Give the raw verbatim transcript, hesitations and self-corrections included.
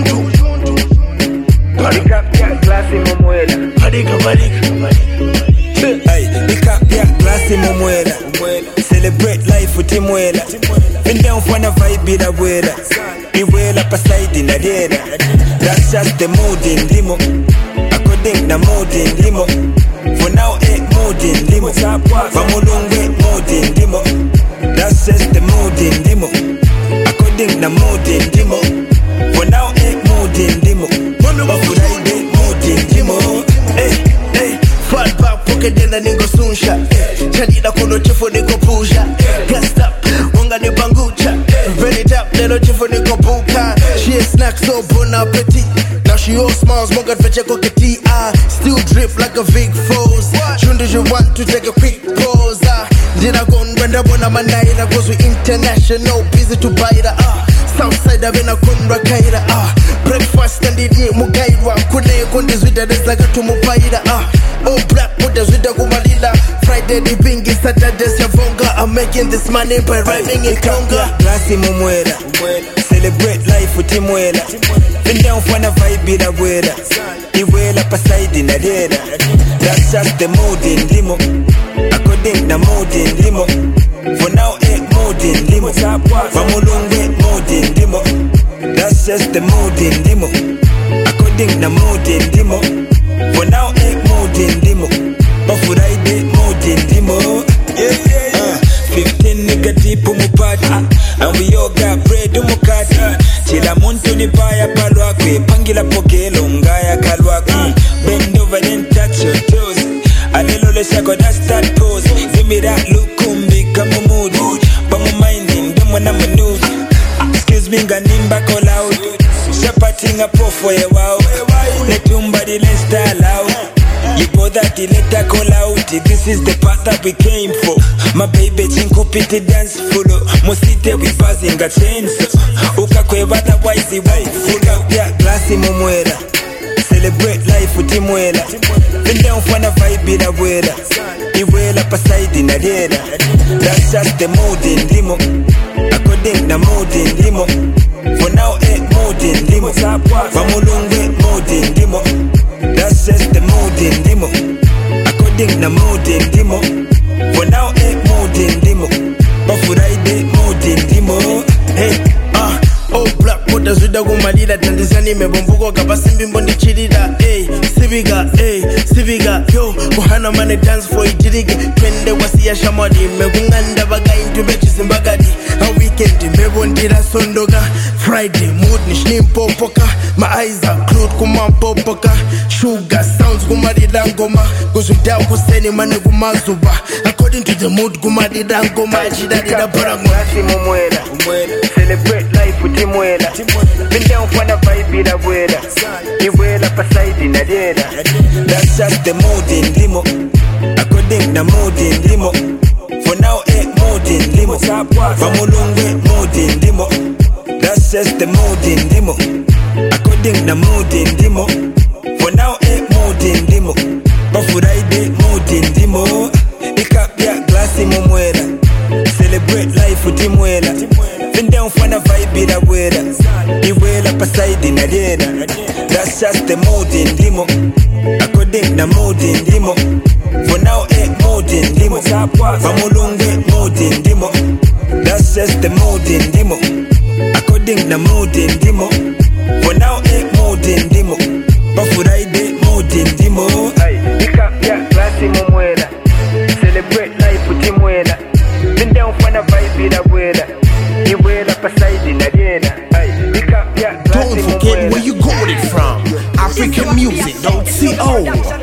juntu. Recap ya classy mumuela. Badika badika badika. Hey, recap ya classy mumuela. Celebrate life with Timuela. Been down for a vibe la buela. Iwela pasaidi na diera. That's just the mood in limo. According na mood in limo. For now eh mood in limo. Vamulungue mood in limo. That's just the mood in limo. According na mood in limo. For now eh mood in limo. Vafuraide mood in limo. Hey, hey, fat back pocket dena ningo sunsha. Chadida kono chifo niko pusha. Gassed up, wonga ni bangucha. Ready tap, lelo chifo niko buka. She a snack so bon appetit. Now she all smiles, moga fecha koketi. Ah, still drip like a Vic Foes. Shundu you want to take a quick pause. Ah, dina gon renda bona manaira. Cause we international, busy to buy the ah. Southside avena kundra kaira ah. Breakfast and it ni mugairwa. Kune kundi zwida dezaga tumupaira ah. Oh black muda zwida kumalila. Friday the bingi, Saturday savonga. I'm making this money by rhyming in Conga. Classy mumuela. Celebrate life with Timuela. Been down for a vibe la buela. Iwela pasaidi na diera. That's just the mood in limo. According na mood in limo. For now eh mood in limo. Vamulungue mood in limo. That's just the mood in limo. According na mood in limo. For now eh mood in limo. Vafuraide mood in limo. Yeah, yeah, yeah. Fifteen nigga deep on my party. And we all got bread on my card. Chila muntu ni baya palwakwe. Pangila pokelo ngaya kalwakwe. Bend over then touch your toes. Alelole shako that's that pose. Give me that look kumbi kama mood. But my minding them when I'm a nude. Excuse me ganimba call out. Shepating a po for a wow. Netumba di let's style out. You go that the letter call out. This is the path that we came for. My baby chinko piti dance full. Mosite we buzzing a chains. Uka kwe otherwise the way. Full out ya classy mumuela. Celebrate life with Timuela. Been down for a vibe la buela. Iwela pasaidi na diera. That's just the mood in limo. According na mood in limo. For now eh mood in limo. Vamulungue mood in limo. That's just the mood in limo. According na mood in limo. For now eh mood in limo. Vafuraide mood in limo. Hey, ah, oh black muda zwida kumalira. Tandizani mebombuko kapasimbi mbondi chirida. Hey, siviga, hey, siviga. Yo, kuhana mane dance for itirige. Twende wasi ya shamadi. Megunganda baga into bechi zimbagadi. A weekend mebondira sondoga. Friday mood ni shnimpo poka. My eyes are glued kumampo poka. Sugar sounds kumarida ngoma. Kuzuda kuseni mane kumazuba. According to the mood kumarida ngoma. Chidadida parango. Classy mumuela. Celebrate life with Timuela. Been down for a vibe la buela. Iwela pasaidi na diera. That's just the mood in limo. According na mood in limo. For now eh mood in limo. Vamulungue mood in limo. That's just the mood in limo. According na mood in limo. For now eh mood in limo. Vafuraide mood in limo. Recap ya classy mumuela. Celebrate life with Timuela. Been down for a vibe la buela. Iwela pasaidi na diera. That's just the mood in limo. According na mood in limo. For now eh mood in limo. Vamulungue mood in limo. That's just the mood in limo. According na mood in limo. For now eh mood in limo. Vafuraide mood in limo. Hey, recap ya classy mumuela. Celebrate life with Timuela. Been down for a vibe la buela. Iwela pasaidi na diera. Hey, recap ya classy mumuela. Don't forget where you got it from. African music, don't see oh.